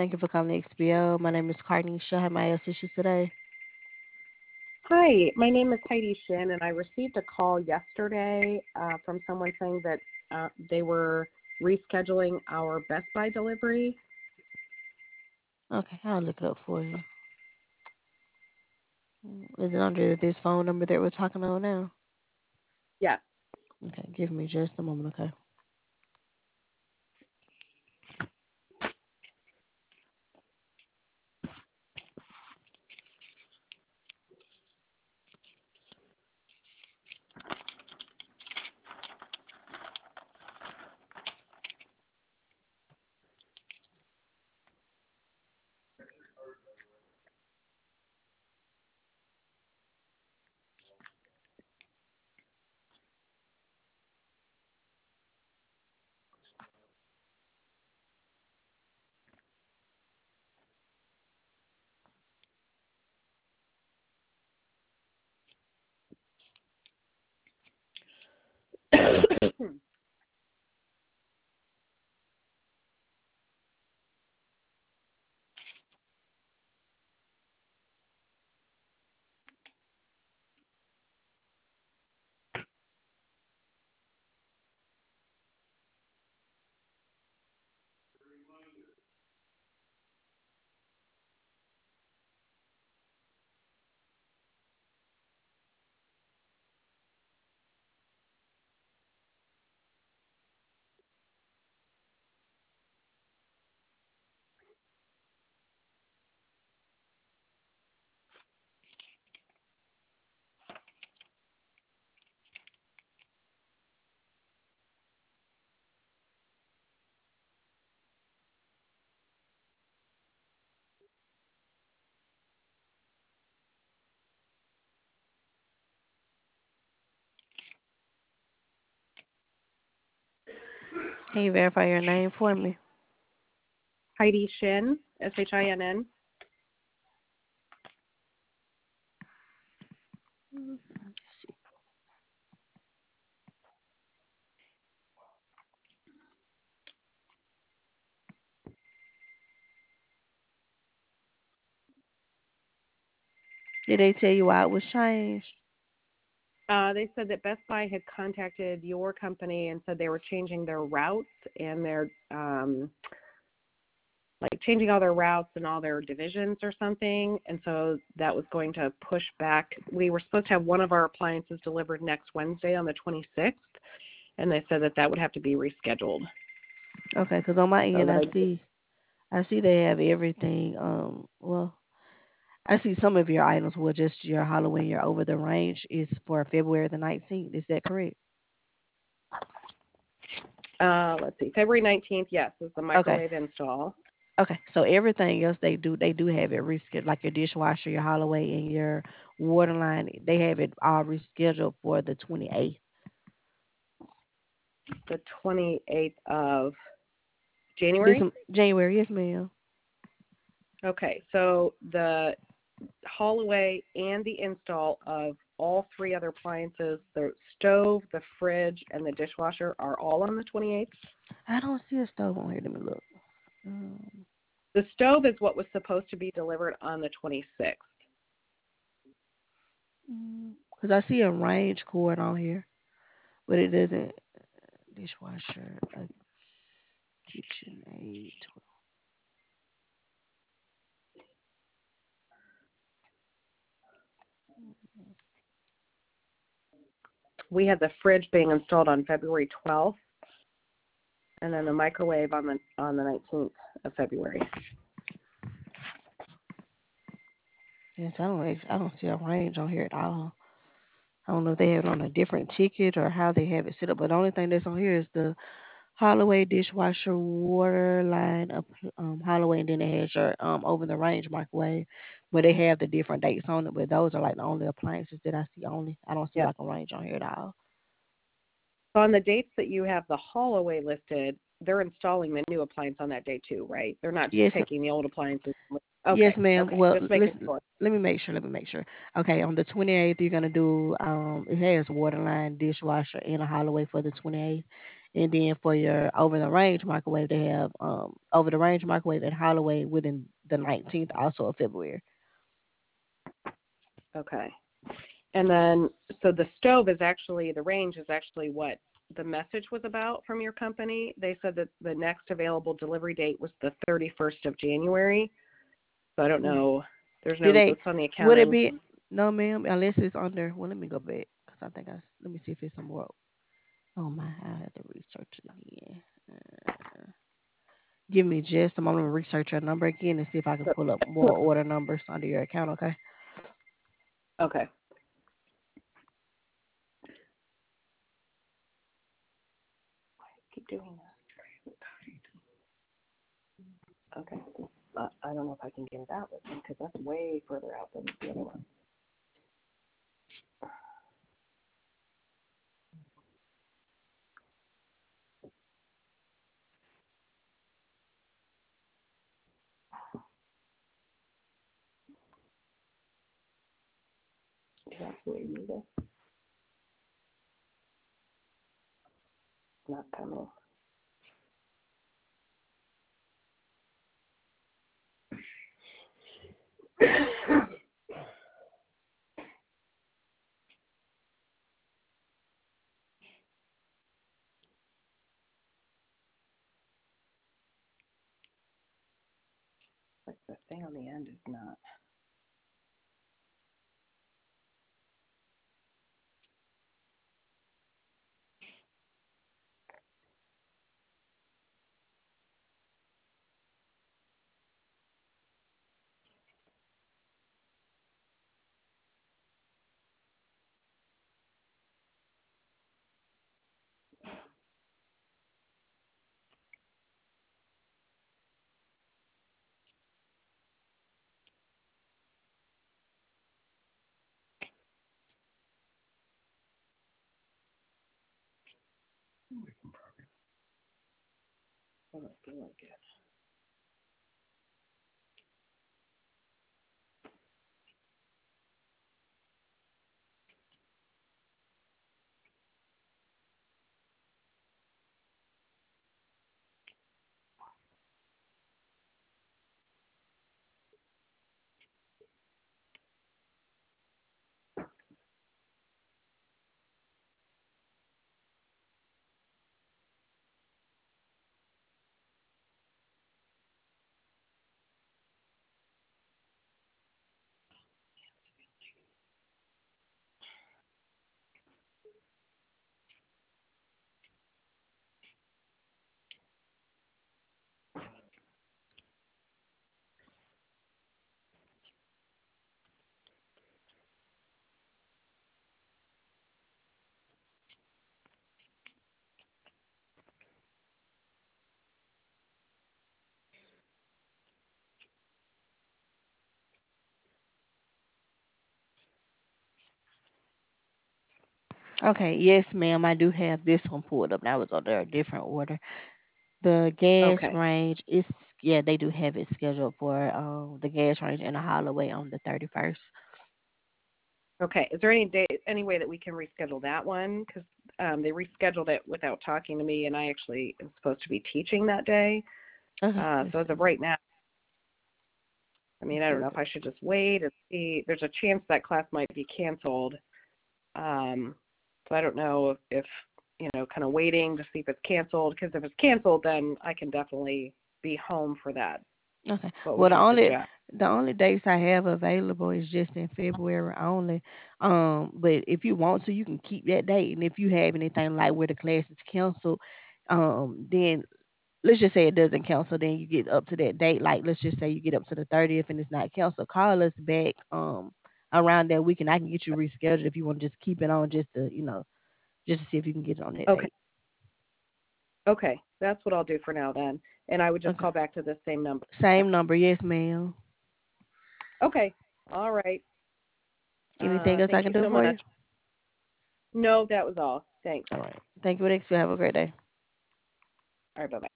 Thank you for calling XBO. My name is Carnisha. How may I assist you today? Hi, my name is Heidi Shin, and I received a call yesterday from someone saying that they were rescheduling our Best Buy delivery. Okay, I'll look it up for you. Is it under this phone number that we're talking on now? Yes. Okay, give me just a moment, okay? Can you verify your name for me? Heidi Shin, Shinn. Did they tell you why it was changed? They said that Best Buy had contacted your company and said they were changing their routes and their like changing all their routes and all their divisions or something, and so that was going to push back. We were supposed to have one of our appliances delivered next Wednesday on the 26th, and they said that that would have to be rescheduled. Okay, because on my So end, that I see they have everything. Well, I see some of your items were just your Halloween, your over the range is for February the 19th. Is that correct? let's see, February 19th, yes, is the Okay. microwave install. Okay. So everything else they do have it rescheduled, like your dishwasher, your Holloway, and your water line. They have it all rescheduled for the 28th. The 28th of This January. January, yes, ma'am. Okay, so the hallway and the install of all three other appliances, the stove, the fridge, and the dishwasher, are all on the 28th. I don't see a stove on here. Let me look. Um, The stove is what was supposed to be delivered on the 26th. Cause I see a range cord on here, but it doesn't. Dishwasher, a kitchen aid. We had the fridge being installed on February 12th, and then the microwave on the 19th of February. Yes, I don't see a range on here at all. I don't know if they have it on a different ticket or how they have it set up, but the only thing that's on here is the Holloway dishwasher water line of Holloway, and then it has your over the range microwave, where they have the different dates on it. But those are like the only appliances that I see. Only I don't see Yes. like a range on here at all. So on the dates that you have the hallway listed, they're installing the new appliance on that day too, right? They're not just Yes, taking the old appliances. yes, Okay, ma'am. okay, Well, just making listen. sure. Let me make sure. Let me make sure. Okay, on the 28th, you're gonna do. It has water line, dishwasher, and a Holloway for the 28th, And then for your over the range microwave, they have over the range microwave at Holloway within the 19th, also of February. Okay. And then, so the stove is actually, the range is actually what the message was about from your company. They said that the next available delivery date was the 31st of January. So I don't Mm. know. There's Do no they? notes on the Would it accounting. be? No, ma'am. Unless it's under. Well, let me go back because I think I. Let me see if it's some more. Oh my! I have to research it again. Give me just a moment to research your number again and see if I can pull up more order numbers under your account. Okay. Okay. Keep doing that. Okay. I don't know if I can get it out with them because that's way further out than the other one. That's where you need it. Not coming. Like the thing on the end is not. I don't feel like it. Okay. Yes, ma'am. I do have this one pulled up. That was under a different order. The gas Okay. range is yeah, they do have it scheduled for the gas range in the Holloway on the 31st. Okay. Is there any way that we can reschedule that one? Because they rescheduled it without talking to me, and I actually am supposed to be teaching that day. Okay, let's So as of see. right now, I mean, I don't know if Third. I should just wait and see. There's a chance that class might be canceled. So I don't know if kind of waiting to see if it's canceled. Because if it's canceled, then I can definitely be home for that. Okay. What Well, would the you only suggest? the only dates I have available is just in February only. But if you want to, you can keep that date. And if you have anything like where the class is canceled, then let's just say it doesn't cancel, then you get up to that date. Like let's just say you get up to the 30th and it's not canceled. Call us back around that week and I can get you rescheduled if you want to just keep it on just to just to see if you can get it on that Okay. date. Okay. That's what I'll do for now then. And I would just Okay. call back to this same number. Same number, yes, ma'am. Okay. All right. Anything else I Thank can you do so for much. you? No, that was all. Thanks. All right. Thank you, Alex. You have a great day. All right. Bye bye.